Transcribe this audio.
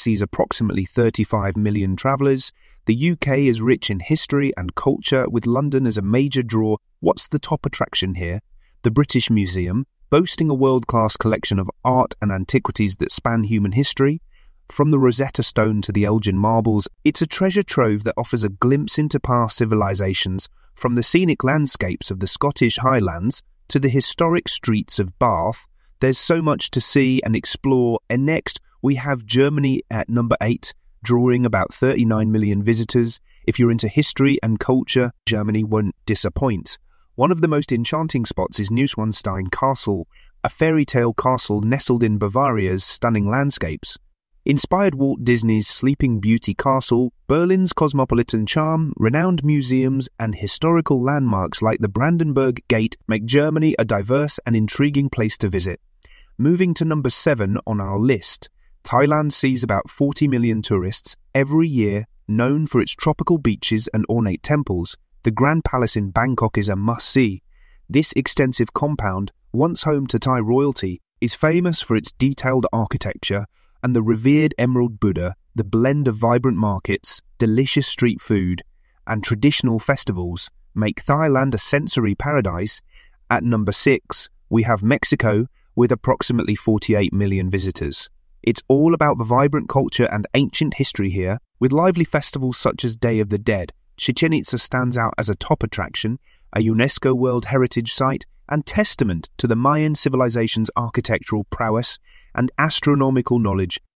sees approximately 35 million travellers. The UK is rich in history and culture, with London as a major draw. What's the top attraction here? The British Museum, boasting a world-class collection of art and antiquities that span human history. From the Rosetta Stone to the Elgin Marbles, it's a treasure trove that offers a glimpse into past civilizations, from the scenic landscapes of the Scottish Highlands to the historic streets of Bath. There's so much to see and explore. And next, we have Germany at number 8, drawing about 39 million visitors. If you're into history and culture, Germany won't disappoint. One of the most enchanting spots is Neuschwanstein Castle, a fairy tale castle nestled in Bavaria's stunning landscapes. Inspired Walt Disney's Sleeping Beauty Castle, Berlin's cosmopolitan charm, renowned museums, and historical landmarks like the Brandenburg Gate make Germany a diverse and intriguing place to visit. Moving to number 7 on our list, Thailand sees about 40 million tourists every year, known for its tropical beaches and ornate temples. The Grand Palace in Bangkok is a must-see. This extensive compound, once home to Thai royalty, is famous for its detailed architecture and the revered Emerald Buddha. The blend of vibrant markets, delicious street food, and traditional festivals make Thailand a sensory paradise. At number 6, we have Mexico with approximately 48 million visitors. It's all about the vibrant culture and ancient history here, with lively festivals such as Day of the Dead. Chichen Itza stands out as a top attraction, a UNESCO World Heritage Site, and testament to the Mayan civilization's architectural prowess and astronomical knowledge.